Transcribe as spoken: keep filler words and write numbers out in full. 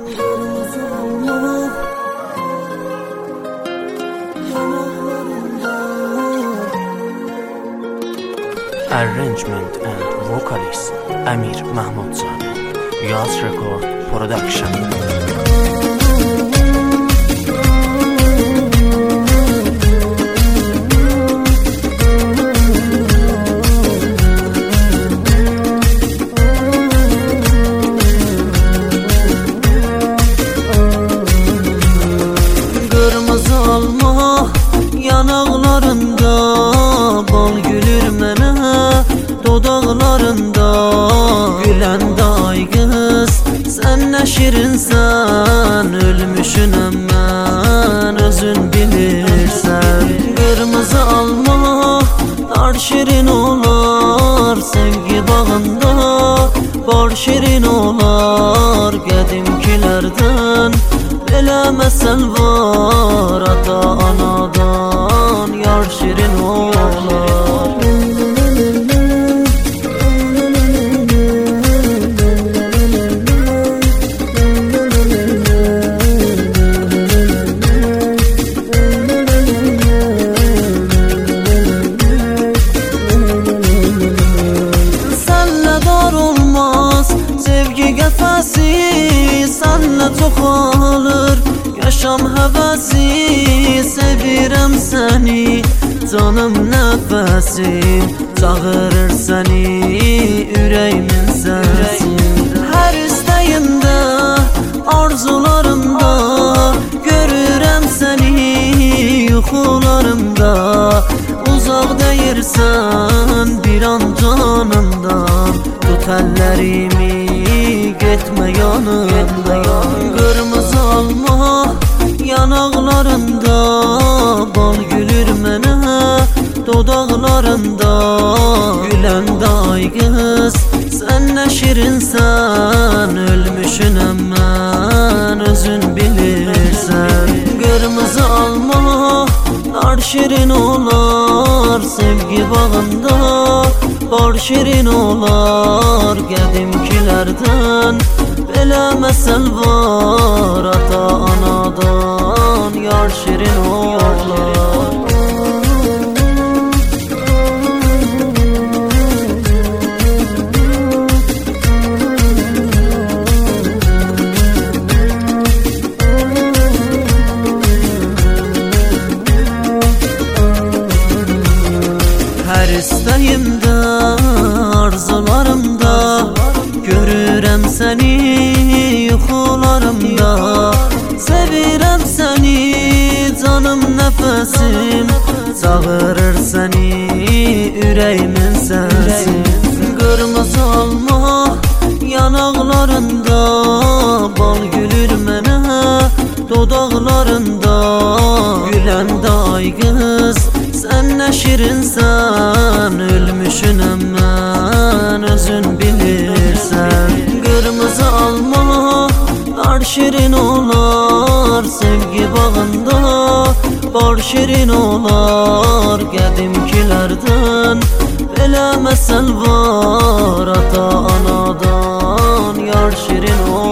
Arrangement and vocalist Amir Mahmudzadə, Yas Record Production. Qırmızı alma yanaqlarında, bal gülür mənə dodaqlarında. Güləndə ay qız, sən nə şirinsən, ölmüşünəm mən, özün bilirsən. Qırmızı alma nar şirin olar, sevgi bağında bar şirin olar. Qədimkilərdən belə məsəl var, ata anadan yar şirin olar. Sənlə dar olmaz sevgi qəfəsi, sənlə çoxalır yaşam həvəsi. Sevirəm səni, canım nəfəsim, çağırır səni ürəyimin səsi. Hər istəyimdə, arzularımda görürəm səni yuxularımda. Uzaq deyirsən bir an canımdan, tut əllərimi getmə yanımdan. Qırmızı alma yanaqlarında, bal gülür mənə dodaqlarında. Güləndə ay qız, sən nə şirinsən, ölmüşünəm mən, özün bilirsən. Qırmızı alma nar şirin olar, sevgi bağında bar şirin olar. Qədimkilərdən belə məsəl var, ata anadan yar şirin olar. Hər istəyimdə, arzularımda görürəm səni yuxularımda. Sevirəm səni, canım nəfəsim, çağırır səni ürəyimin səsi. Qırmızı alma yanaqlarında, bal gülür mənə dodaqlarında. Güləndə ay qız, sən nə şirinsən, ölmüşünəm mən, özün bilirsən. Qırmızı alma nar şirin olar, sevgi bağında bar şirin olar. Qədimkilərdən belə məsəl var, ata anadan yar şirin olar.